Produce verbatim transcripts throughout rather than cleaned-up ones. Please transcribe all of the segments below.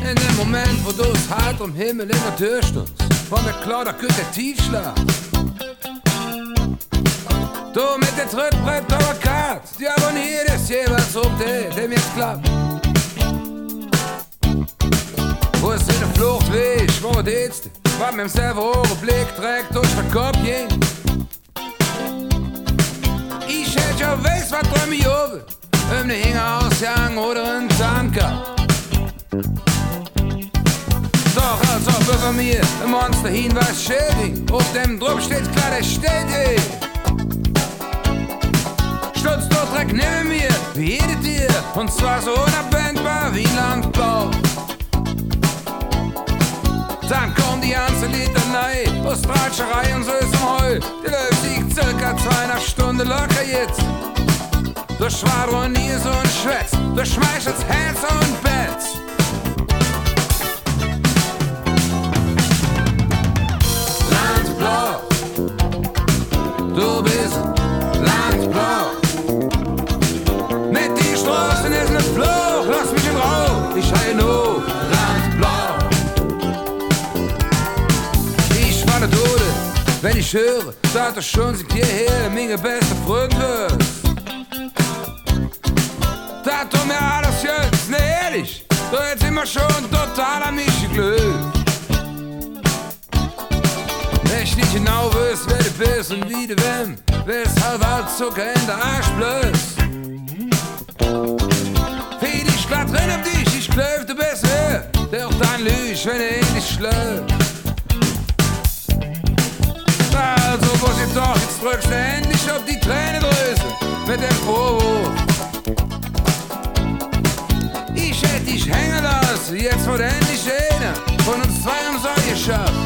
In dem Moment, wo du es halt am Himmel immer durchstundst, war mir klar, da könnte der Tiefschlag. Du mit der Trittbrett aber Kart, die abonniert es jeweils um den, dem jetzt klappt. Wo ist in der Flucht weg, wo geht's dir? Was mit dem selber Blick trägt durch den Kopf ging. Ich hätte ja weiß, was träum ich oben. Um ne Hingerausgang oder ein Tanker. Doch als ob über mir ein Monster Hinweis schädig. Auf dem Druck steht klar, der steht ey. Stutz dort direkt neben mir, wie jede Tier. Und zwar so unabwendbar wie ein Landbau. Dann kommt die ganze Litanei aus Tratscherei und süßem Heu. Die läuft sich circa zweieinhalb Stunden locker jetzt. Du schwadronierst und schwätzt, du schmeichelst Herz und Bett. Landblau, du bist Landblau. Mit die Straßen ist ne Fluch, lass mich in Rauch, ich schreie nur Landblau. Ich war der Tode, wenn ich höre, dass du schon seit hierher meine beste Freund wirst. Da tut mir alles schön, ist ne ehrlich, du hättest immer schon total an mich geglaubt. Wenn ich nicht genau weiß, wer du bist und wie du wem, weshalb halt Zucker in der Arsch blößt. Fiel dich glatt drin um dich, ich glaub, du bist her, der auch dein Lüch, wenn er in dich schlägt. Also muss ich doch, jetzt drückst du endlich auf die Tränendrüse mit dem Vorwurf. Ich hätte dich hängen lassen, jetzt wird endlich einer von uns zwei am Soll geschafft.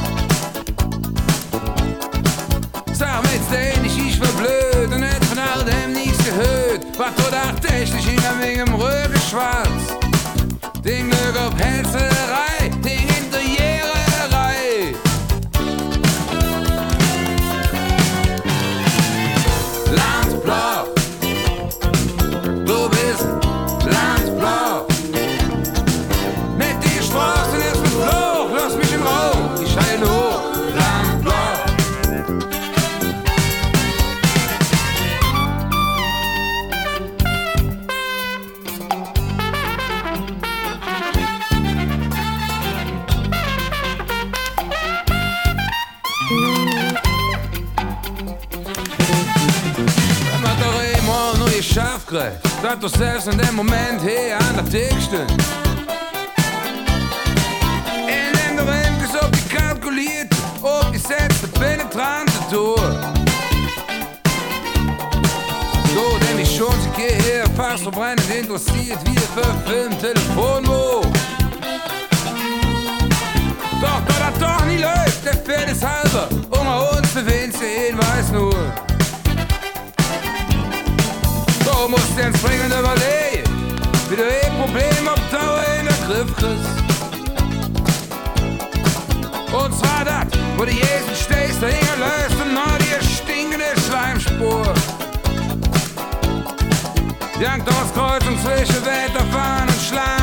Sag mir jetzt endlich, ich war blöd und hätte von all dem nichts gehört. Was du tatsächlich in einem Wegen im Rücken schwarz. Den Glück auf Hetzerei, den Interiererei. Landblau, du bist Landblau. Mit die Straßen ist mit Fluch, lass mich in Rauch, ich schreie nur Landblau. Wenn man doch immer nur geschafft kriegt, dass du selbst in dem Moment hier an der Theke stehst. In dem du endlich auf die kalkulierte, aufgesetzte, penetrante Tour. So, der mich schon seit hierher fast so brennend interessiert, wie der Film Telefonbuch. Doch, da das doch nie läuft, der Fairness halber, um uns zu wen sie hin weiß nur. Du musst den springend überlegen, wie du ein Problem auf Dauer in den Griff kriegst. Und zwar das, wo du jeden stehst, da hingelöst und noch die stinkende Schleimspur. Jankt aus Kreuzung zwischen Wetterfahren und Schleim.